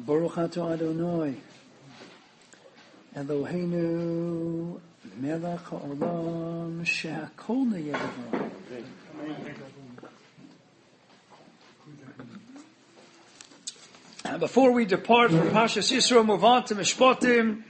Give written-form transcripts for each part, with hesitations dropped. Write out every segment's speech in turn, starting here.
Baruch Atah Adonai Eloheinu Melech Haolam Shehakol Neyeh. Before we depart from Parshas Yisro, move on to Mishpatim.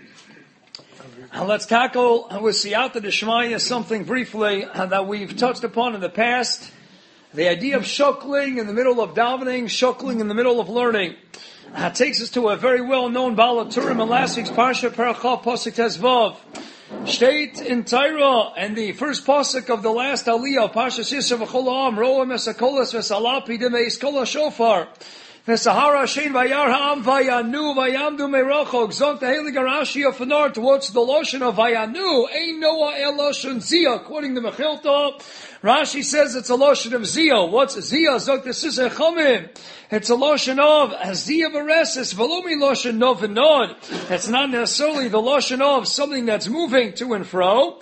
Let's tackle with Siyata D'Shmaya something briefly that we've touched upon in the past. The idea of shukling in the middle of davening, shukling in the middle of learning. Takes us to a very well-known Baal HaTurim in last week's Parsha, Parachav, Pasuk Tezvav. State in Torah, and the first pasuk of the last Aliyah of Parshas Yisro v'chol ha'am, ro'em esakolas v'salapi d'meis kol ha'shofar. V'sahara shein vayar ha'am vayanu vayamdu merochok. Zok the Heilig Rashi of Fanar towards the Loshen of vayanu. Ein Noah el Loshen Ziyah. Quoting the Mechilta, Rashi says it's a Loshen of Ziyah. What's Ziyah? Zok the Sisei Chomim. It's a Loshen of Ziyah Beresis, Velomi Loshen Nov V'nod. It's not necessarily the Loshen of something that's moving to and fro.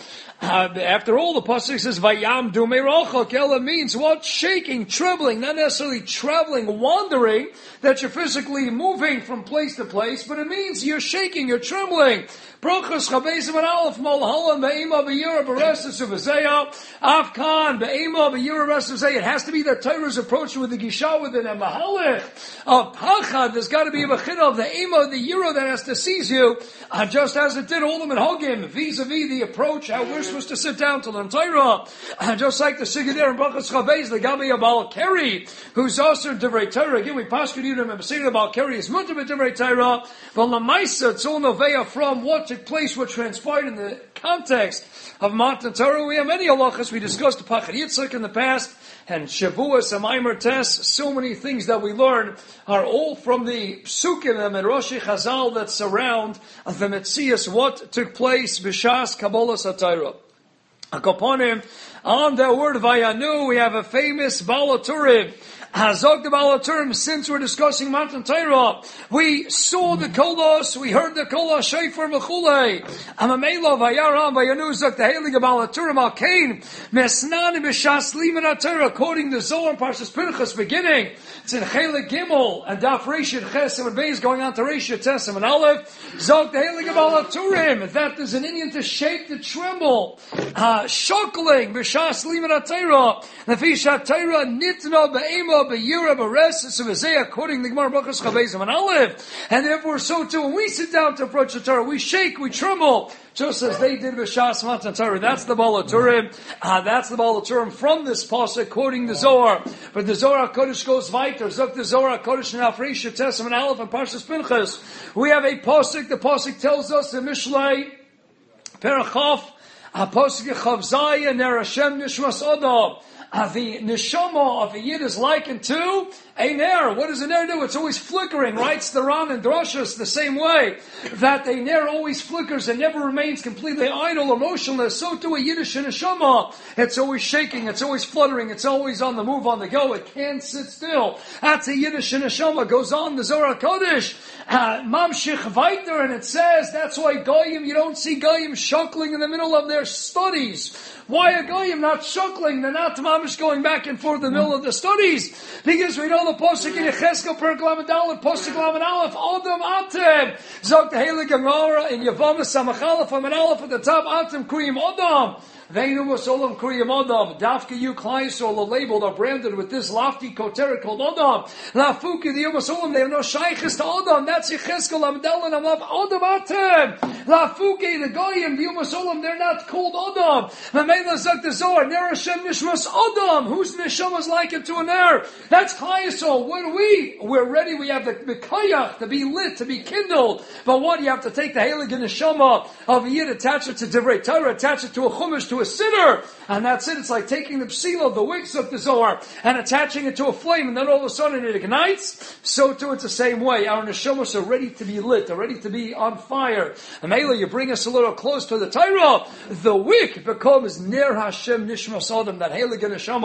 After all, the pasuk says "Vayam du merochok." Ela means what? Shaking, trembling, not necessarily traveling, wandering. That you're physically moving from place to place, but it means you're shaking, you're trembling. Brochus chabezim and aleph malhalan be'ema be'yira beresis uvezeya afkan be'ema be'yira beresis uvezeya. It has to be that Torah's approach with the gisha within a mahalech of pachad. There's got to be a bechid of the ema, the yira that has to seize you, just as it did all the minhagim vis-a-vis the approach how we're supposed to sit down to learn Torah, just like the sigid there in Brochus chabez the gabi abal keri who's also divrei Torah. Again, we pass you and saying about keri is mutter b'divrei Torah, but lamaisa it's all noveya from what took place, what transpired in the context of Matan Torah. We have many halachas. We discussed the Pachad Yitzchak in the past, and Shavuos and Maimer Tes. So many things that we learn are all from the psukim and Meroshi Chazal that surround the Metzias, what took place b'shas Kabbalah Satira. Akoponim, on the word Vayanu, we have a famous Baal HaTurim. Hazok the Baal HaTurim, since we're discussing Matan Torah, we saw the kolos, we heard the kolos, shayfer v'chulei. Amamela vayaram vayanu zok the Heilig Baal HaTurim al kain mesnani b'shas liman Torah, quoting the Zohar Parshas Pinchas beginning. It's in Chelik Gimel and Daf Reishit Chesem and Beis going on to Reishit Tesem and Aleph. Zok the Heilig Baal HaTurim, that there's an Indian to shake, to tremble, shuckling b'shas liman Torah. Nefishat Torah nitna be'ema b'yira b'resis v'zeh, quoting the Gemara Brachos Chavezim and Aleph. And therefore, so too, when we sit down to approach the Torah, we shake, we tremble, just as they did b'shas Matan Torah. That's the Baal HaTurim. That's the Baal HaTurim from this pasuk, quoting the Zohar. But the Zohar HaKodesh goes weiter. Zok the Zohar HaKodesh in Afreisha Tesem and Aleph and Parshas Pinchas. We have a pasuk. The pasuk tells us in Mishlei Perachaf, a pasuk Chavzai and Ner Hashem Nishmas Adam. The neshama of a yid is likened to a ner. What does a ner do? It's always flickering, writes the Ran and Drashos the same way, that a ner always flickers and never remains completely idle or motionless. So too a Yiddish neshama. It's always shaking, it's always fluttering, it's always on the move, on the go. It can't sit still. That's a Yiddish neshama. Goes on the Zohar HaKodesh, Mamshich Weiter, and it says, that's why Goyim, you don't see Goyim shuckling in the middle of their studies. Why are Goyim not shuckling? They're not mamish going back and forth in the middle of the studies. Because we know the Pasuk in Yecheskel, Perek Lamed Aleph, Pasuk Lamed Aleph, Adam Atem. Zok the Heilig Gemara in Yavamas Samachalef, Lamed Aleph at the top, Atem Kriyim Adam. Veinu Masolam Kriyim Adam. Dafka you Klaisol are labeled, are branded with this lofty koteret called Adam. Lafuki the Yumasolam, they have no shaykhis to Adam. That's Yecheskel, Lamed Aleph, Adam Atem. Lafuki the Goyim, the Yumasolam, they're not called Adam. Mamela Zok the Zohar, Ner Hashem Nishmas Adam. Whose neshama is likened to a ner? That's Klaisol. What are we? We're ready. We have the kayach to be lit, to be kindled. But what? You have to take the Heilig neshama of a yid, attach it to Divrei Torah, attach it to a chumash, to a siddur, and that's it. It's like taking the psila, the wicks of the Zohar, and attaching it to a flame, and then all of a sudden it ignites. So too, it's the same way. Our neshamas are ready to be lit, are ready to be on fire. And Mela, you bring us a little close to the Torah, the wick becomes Ner Hashem Nishmas Adam, that Heilig neshama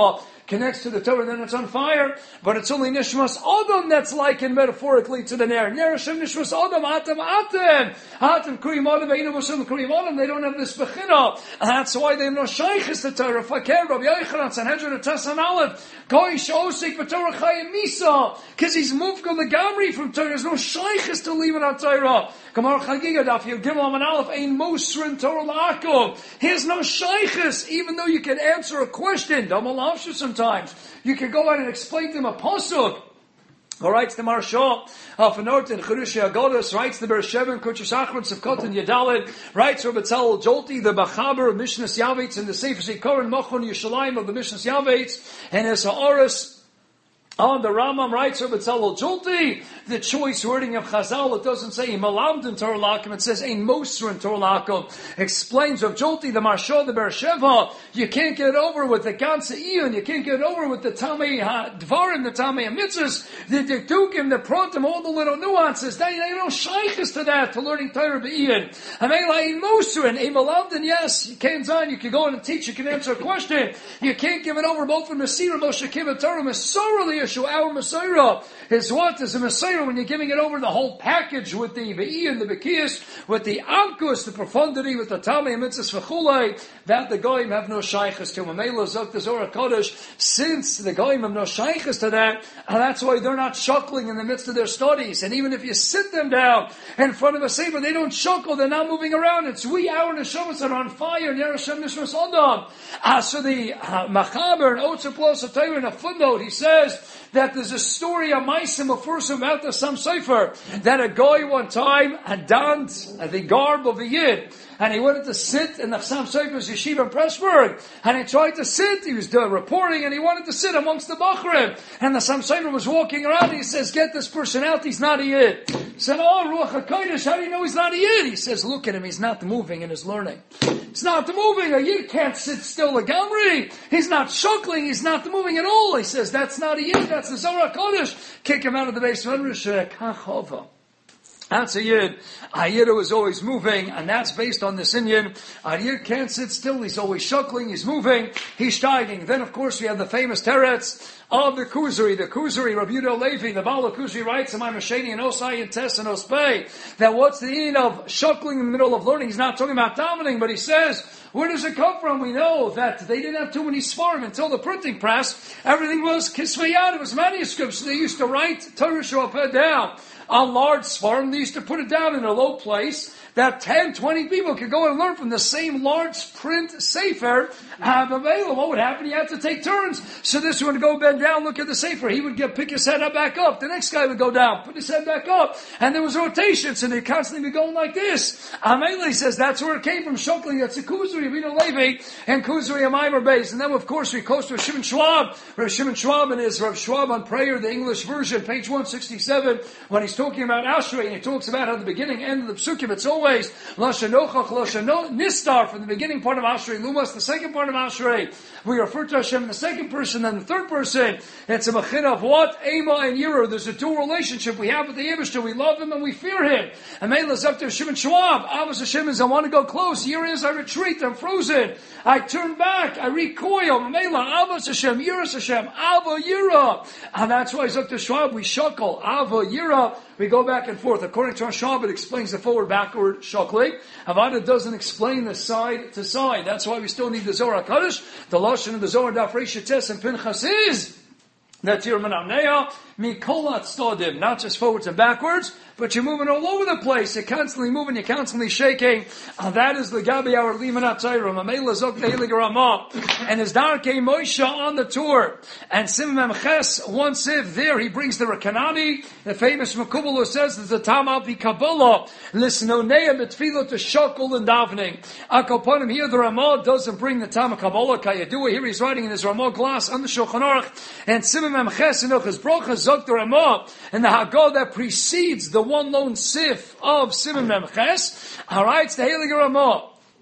connects to the Torah, then it's on fire. But it's only Nishmas Adam that's likened metaphorically to the Ner. Ner Hashem Nishmas Adam, Atem. Atem Kriyim Adam, Ve'inu Hashem Kriyim Adam. They don't have this Bechina. And that's why they have no Shaykhis to Torah. Fakir, Rabbi Yochanan, Sanhedrin, and Tessan Aleph. Goy Shosik, V'Torah Chayim Misa. Because he's moved the Gamri from Torah. There's no Shaykhis to leave it on Torah. Kamar Chagiga Daf Yud Gimel Amud Aleph Ein Mosrin Torah La'akom. Here's no shaykhus, even though you can answer a question. Damal sometimes you can go out and explain to him a pasuk. Or writes the Maharsha of Norton Cherushia Agodas, writes the Beresheva and Kuchus Achron Sefkot and Yadalit, writes Rabbi Tzalel Jolti, the Bachaber of Mishnas Yavetz, and the Sefer Zikaron Mochon Yushalayim of the Mishnas Yavetz, and his Ha'aris on the Rambam writes Rabbi Tzalel Jolti, the choice wording of Chazal, it doesn't say Malamd in Torah Lakum, it says Ein Mosr in Torah Lakum. Explains of Jolti, the Maharsha, the Beresheva, you can't get over with the Ganze Iyun, you can't get over with the Tamei Dvarim, the Tamei Mitzvahs, the Diktukim, the Prontim, all the little nuances. They don't shaykhs to that, to learning Torah B'Iyun. Amela Ein Mosr, and Ein Malamd, yes, you can't on, you can go in and teach, you can answer a question. You can't give it over both from Mesira, Moshe Kibbut Torah, Mesorah Yeshua, our Messiah is what is a Messiah when you're giving it over the whole package with the Ve'i and the Bekiyas, with the Amkus, the profundity, with the Tamei Mitzvahs V'chulei, that the Goyim have no shaykhs to. Mamela Zok the Zohar Kodesh, since the Goyim have no shaykhs to that, and that's why they're not shuckling in the midst of their studies. And even if you sit them down in front of a Sefer, they don't shuckle, they're not moving around. It's our Neshamas are on fire, Ner Hashem Nishmas Adam. So the Machaber and Otzer Plus of Torah in a footnote, he says that there's a story, a Maisim, a first about the Sam Sefer, that a guy one time had donned the garb of a Yid, and he wanted to sit in the Sam Sefer's yeshiva in Pressburg, and he tried to sit, he was doing reporting, and he wanted to sit amongst the Bachrim, and the Sam Sefer was walking around, and he says, get this person out, he's not a Yid. He said, oh, Ruach HaKodesh, how do you know he's not a Yid? He says, look at him, he's not moving in his learning. He's not moving, a Yid can't sit still a Gamri. He's not shuckling, he's not moving at all. He says, that's not a Yid, that's the Zohar HaKodesh. Kick him out of the base of Kachova. That's a Yid. A Yid who is always moving, and that's based on this Indian. A Yid can't sit still, he's always shuckling, he's moving, he's steiging. Then of course we have the famous teretz of the Kuzari, Rabbi Yehuda Levi, the Baal of Kuzari writes, Amai Masheni and Osai and Tess and Ospei, that what's the end of shuckling in the middle of learning? He's not talking about davening, but he says, where does it come from? We know that they didn't have too many svarim until the printing press. Everything was kisvayad, it was manuscripts, so they used to write Torah Shofar down on large svarim. They used to put it down in a low place that 10, 20 people could go and learn from the same large print sefer available. What would happen? He had to take turns. So this one would go bend down, look at the sefer. He would pick his head up back up. The next guy would go down, put his head back up. And there was rotation, so they'd constantly be going like this. Ameli says that's where it came from, Shokli. That's a Kuzari, Rino Levi, and Kuzari Amaimer base. And then of course we coast Rav Shimon Schwab. Rav Shimon Schwab and his Rav Schwab on prayer, the English version, page 167, when he's talking about Ashrei, and he talks about how the beginning, end of the Psukim, it's always Lashon Nochach, Lashon Nistar, from the beginning part of Ashrei, Lumas, the second part of Ashrei. We refer to Hashem in the second person, then the third person. It's a machina of what? Ema and Yira. There's a dual relationship we have with the Yibishter. We love him and we fear him. And Meilas up to Shimon Schwab. Avos Hashem is I want to go close. Yira is I retreat. I'm frozen. I turn back. I recoil. Meila, Avos Hashem, Yiras Hashem, Ava Yira. And that's why it's up to Schwab. We shuckle. Ava Yira. We go back and forth. According to Schwab, it explains the forward-backward shuckling. Avada doesn't explain the side to side. That's why we still need the Zohar HaKadosh. The Lashon of the Zohar Daf Reish Tes and Pinchas is that you're Menamneya Mikolat Stodim, not just forwards and backwards, but you're moving all over the place. You're constantly moving, you're constantly shaking. That is the Gabi our Limanat Tayram, Amela Zok Neilig Ramah. And his Darkei Moshe on the tour. And Simon Ches, one sieve there, he brings the Rekanani, the famous Makubal who says there's the Tam Alpi Kabbalah, Lisnoneya Betfilo to Shokul and Davening. Akoponim here, the Ramah doesn't bring the Tam Kabbalah Kayadua. Here he's writing in his Ramah glass on the Shulchan Aruch. And Simon Ches and Uchas Brochas Zok the Ramah, and the Haggadah that precedes the one lone sif of Simon Memches. Alright, it's the Heilige Ramah.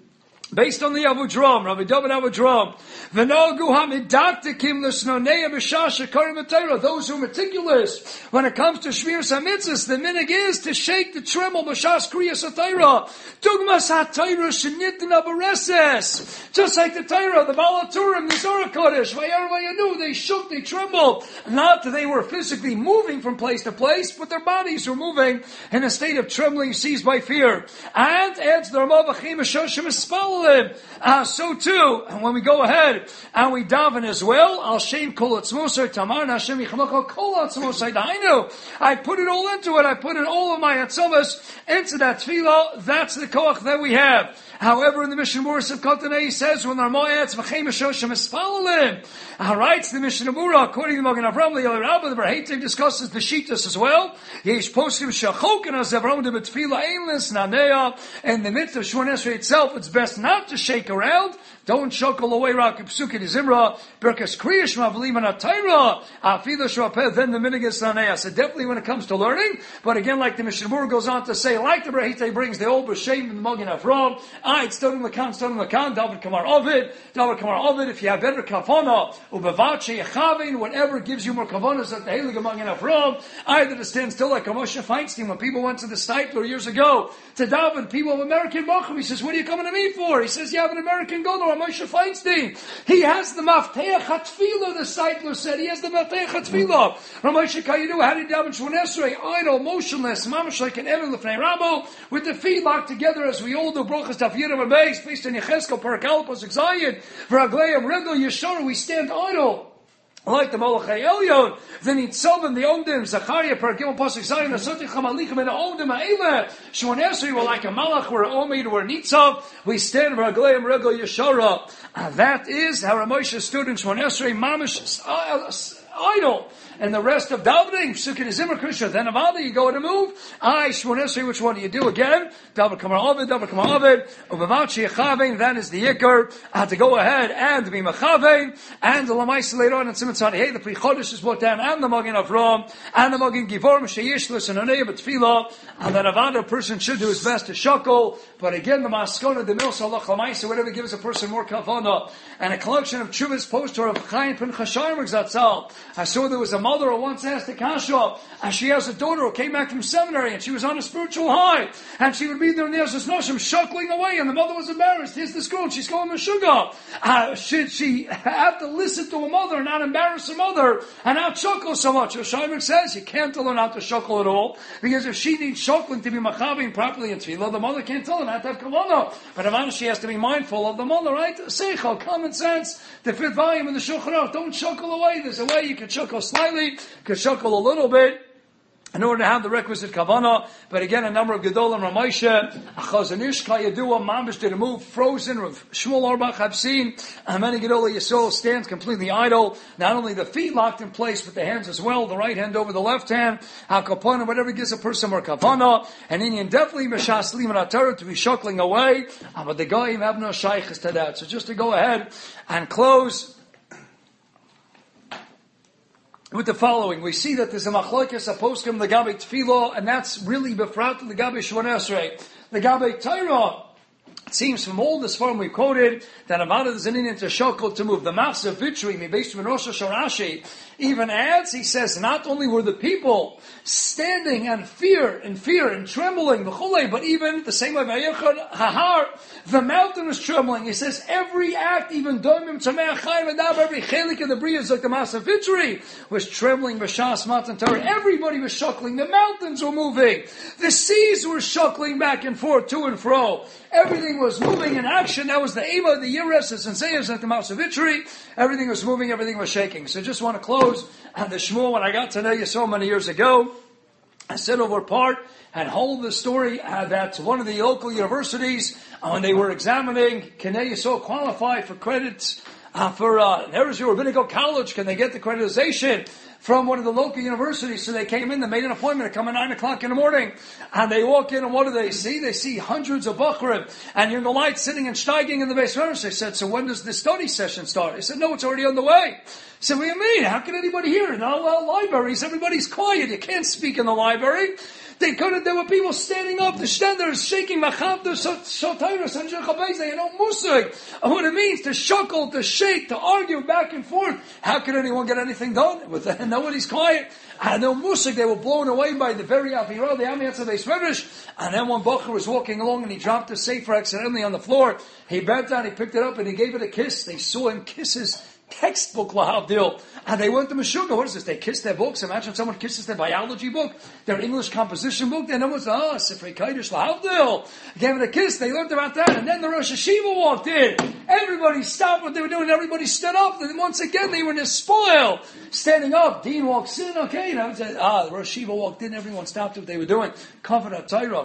Based on the Avodrom, Rabbi David Avodrom, V'nogu hamidaktikim l'snoneya b'shah shekarim b'Torah. Those who are meticulous when it comes to Shmiras HaMitzvahs, the minig is to shake the tremble b'shas kriyas HaTorah. Dugmas HaTorah shenitin abareses. Just like the Torah, the Baal HaTurim, the Zohar Kodesh, Vayar Vayanu, they shook, they trembled. Not that they were physically moving from place to place, but their bodies were moving in a state of trembling, seized by fear. And adds the Ramav Achim Shoshim Espal. So too, when we go ahead and we daven as well, Al Shem Kol Atzmosai Tamar Hashem Yichmachal Kol Atzmosai Dainu. I put it all into it. I put in all of my atzavas into that tefillah. That's the koach that we have. However, in the Mishnah Berurah of Kotanei, he says, when our moyats v'chein Shoshim Espalalim. Writes the Mishnah Berurah, according to Magen Avraham, the Rabbi, the Berheitev discusses the Shitas as well. Yesh poskim shachokin as Avram de betfila einless nanea. In the midst of Shemona Esrei itself, it's best not to shake around. Don't shuckle away Rak Psukim Zimra, Berkas Kriyash Mavlim and Atayra, Afila Shrapeh, then the Minigas Nanea. So definitely when it comes to learning, but again, like the Mishnah Berurah goes on to say, like the Berheitev brings the old B'Shem and the Magen Avraham, it's Stodim Lakan, David Kamar Ovid, if you have better kavana, Ubavachi, Yechavin, whatever gives you more kavanas at the Heilig Magen Avraham, either to stand still like Moshe Feinstein, when people went to the Steipler years ago, to David, people of American Macham, he says, what are you coming to me for? He says, you have an American Gadol, Moshe Feinstein. He has the Mafteach HaTfilah, the Steipler said, he has the Mafteach HaTfilah. Ramoshe Kayinu, how did David Shemona Esrei, idle, motionless, mamash like an Evan Lefnei Rabo, with the feet locked together as we all do, Brochas Daf Yirav and Beis, based on Yecheskel, Parakal, Posek Zayin, Vragleim, Regel, Yeshara, we stand idle. Like the Molachei Elyon, the Nitzavim, the Omdim, Zachariah, Paragim, Pasuk Zayin, the Sotich Hamalichim, and the Omdim, Ha'ileh, Shemona Esrei, we're like a Malach, we're Omid, we're Nitzav, we stand Vragleim, Regel, Yeshara. That is how Ramoshe stood in Shemona Esrei, Mamish, idle. And the rest of davening, Sukkot Zimmer Krishna, then Avada, you go in a move. Shemona Esrei, which one do you do again? David Kamar Ovid, Ubavachi Yechavein, that is the Yikr, to go ahead and be Mechavein, and the Lamaisa later on in Simon Tzadei, the Pri Chodesh is brought down, and the Magen Avraham, and the Magen Givorim, Sheyishlis, and Onei B'Tfilah, and that Avada person should do his best to shuckle, but again, the Maskona, the Milsa, Allah Lamaisa, whatever gives a person more kavana, and a collection of Chuvas poster of Chaim Pinchas Sharmach Zatzal. I saw there was a mother who once asked the Kasha, and she has a daughter who came back from seminary, and she was on a spiritual high, and she would be there in the Ezras Noshim, shuckling away, and the mother was embarrassed. Here's this girl, she's going to sugar. Should she have to listen to a mother and not embarrass her mother, and not shuckle so much? So Sharmach says, you can't tell her not to shuckle at all, because if she needs shuckling to be machavim properly in tefillah, the mother can't tell her not to have kavanah. But Avana, she has to be mindful of the mother, right? Seichel, common sense, the 5th volume in the Shulchan Aruch, don't shuckle away. There's a way you can shuckle slightly, you can shuckle a little bit, in order to have the requisite kavanah. But again, a number of Gedolim, Ramoshe, Chazanish, Kayadua, Mamish did a move, frozen, Shmuel Auerbach, I've seen, many Gedolim Yisrael stands completely idle, not only the feet locked in place, but the hands as well, the right hand over the left hand, HaKapana, whatever gives a person more kavanah, and Indian definitely, Meshas Liman HaTorah, to be shuckling away, but the Goyim have no shaykhs to that. So just to go ahead and close with the following, we see that there's a machlokes, a poskim, the Gabe Tefillah, and that's really befrat the Gabe Shemona Esrei. The Gabe Torah, it seems from all this form we quoted, that Avada is an Indian to shokol to move. The Machzor Vitri, based on Rosh Hashanah, even adds, he says, not only were the people standing in fear and trembling, but even the same way, the mountain was trembling. He says, every act, even Domim, Tzamei Chaim, and every chelik of the Brias, like the Machzor Vitri, was trembling, B'Shas Matan Torah. Everybody was shuckling. The mountains were moving. The seas were shuckling back and forth, to and fro. Everything was moving in action. That was the Eva, the Yeres, the Senseias, like the Machzor Vitri. Everything was moving, everything was shaking. So just want to close. And the Shmuel, when I got to know you so many years ago, I said over part and hold the story that one of the local universities, when they were examining, can they so qualify for credits for Herzl Rabbinical College? Can they get the accreditation from one of the local universities? So they came in, they made an appointment to come at 9 o'clock in the morning. And they walk in, and what do they see? They see hundreds of Bachrim and young lights sitting and steiging in the base furnace. They said, so when does the study session start? They said, no, it's already on the way. I said, what do you mean? How can anybody hear? No, well, libraries, everybody's quiet. You can't speak in the library. There were people standing up, the stenders, shaking machamta, shotayros, and jechabez. They had no musig of what it means to shuckle, to shake, to argue back and forth. How could anyone get anything done? Nobody's quiet. And no musig, they were blown away by the very Avira, the Amiyatz of Beis Medrash. And then one Bacher was walking along and he dropped the sefer accidentally on the floor. He bent down, he picked it up and he gave it a kiss. They saw him kiss his textbook, Lahavdil. And they went to Meshuggah. What is this? They kiss their books. Imagine someone kisses their biology book, their English composition book. Then it was, Sifrei Kodesh, Lahavdil. Gave it a kiss. They learned about that. And then the Rosh Hashiva walked in. Everybody stopped what they were doing. Everybody stood up. And once again, they were in a spoil. Standing up. Dean walks in. Okay. The Rosh Hashiva walked in. Everyone stopped what they were doing. Kavanah Torah.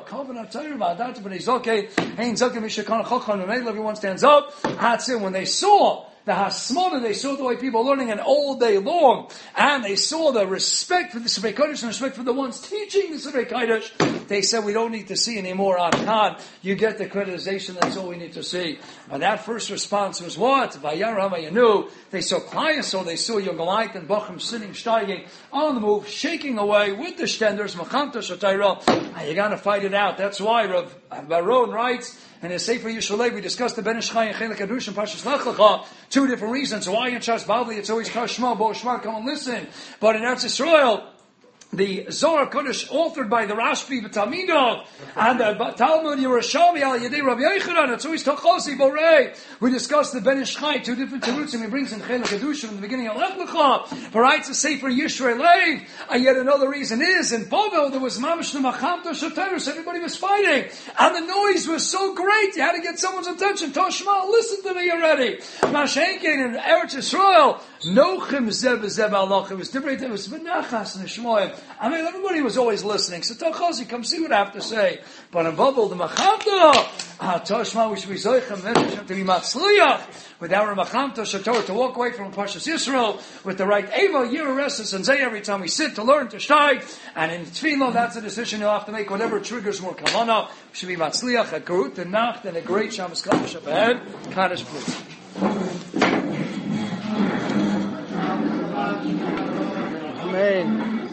Everyone stands up. That's it. When they saw the Hasmona, they saw the way people are learning and all day long, and they saw the respect for the Sifrei Kodesh and respect for the ones teaching the Sifrei Kodesh. They said, we don't need to see anymore on Khan. You get the criticization, that's all we need to see. And that first response was what? Vayara Vayanu. They saw Klai, so they saw Yogalite and Bacham sitting, steiging, on the move, shaking away with the Stenders, Machamta Shatayra, and you gotta fight it out. That's why Rav Baron writes, in his Sefer Yishalei, we discussed the Ben Ish Chai and Chelek Hadush and Pashas Lech Lecha. Two different reasons. Why in Shas Bavli it's always Kashma, Bo Shma, come and listen. But in Eretz Yisrael, the Zohar Kodesh authored by the Rashbi B'Talmidov and the Talmud Yerushalmi Al Yedei Rabbi Yochanan. It's always Tachosi Borei. We discussed the Ben Ish Chai, two different terutzim. And he brings in Chelek Hadush from the beginning of Lech Lecha. But writes a Sefer Yishrei Leiv. And yet another reason is in Bovel there was Mamash Nemachamta Shoteris. Everybody was fighting, and the noise was so great. You had to get someone's attention. Toshma, listen to me already. Mashenkin in Eretz Yisrael. Nochim Zeb Zeb Alach. It was different. It was Benachas and Shmoyim. I mean, everybody was always listening. So Tachazi, come see what I have to say. But in Babel, the Machamta, Toshma, we should be Zoichem, to be Matzliach, with our Machamta Shator, to walk away from Pashas Yisrael, with the right Eva, Yereses, and Zay every time we sit to learn, to steig. And in Tefillah, that's a decision you'll have to make, whatever triggers more Kamana. We should be Matzliach, a Gerut, a Nacht, and a great Shabbos Kaddish up ahead. Kaddish, please. Amen.